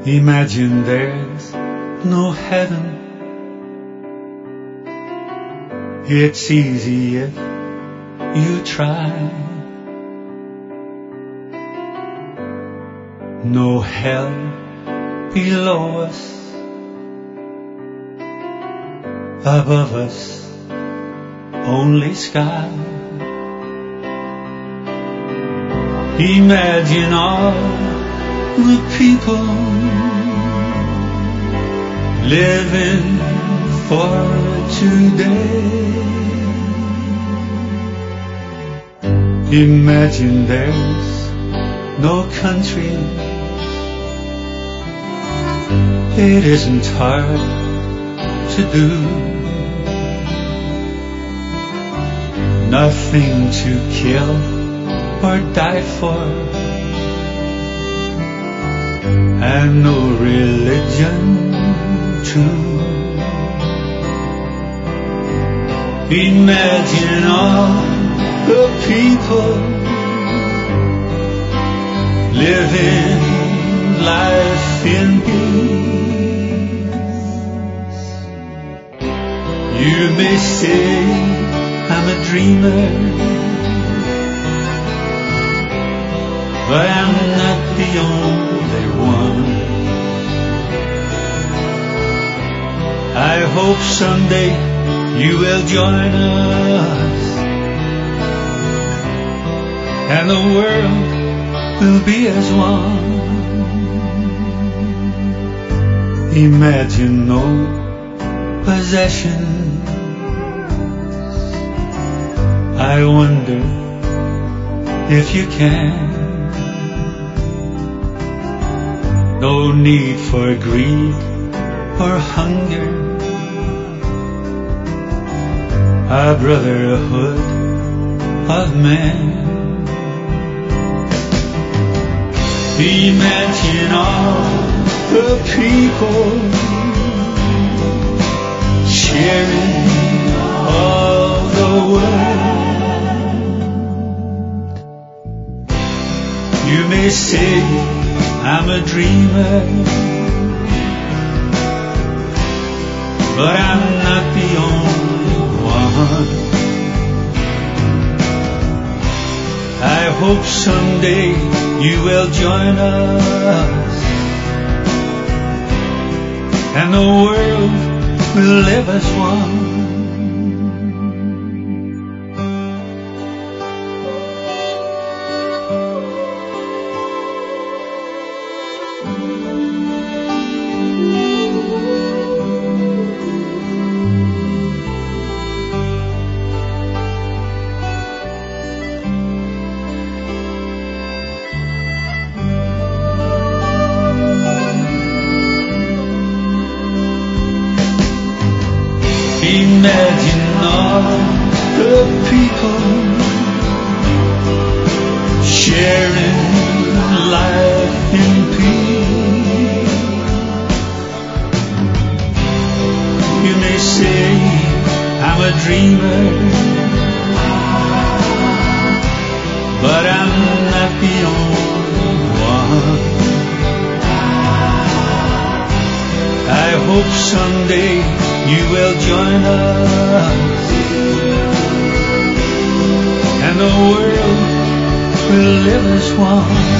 Imagine there's no heaven. It's easy if you try. No hell below us, above us only sky. Imagine all the people living for today. Imagine there's no country. It isn't hard to do. Nothing to kill or die for, and no religion too. Imagine all the people living life in peace. You may say I'm a dreamer, but I'm not the only one. I hope someday you will join us, and the world will be as one. Imagine no possessions. I wonder if you can. No need for greed or hunger, a brotherhood of men. Imagine all the people sharing all the world. You may say I'm a dreamer, but I'm not the only one. I hope someday you will join us, and the world will live as one. Imagine all the people sharing life in peace. You may say I'm a dreamer, but I'm not the only one. I hope someday you will join us, and the world will live as one.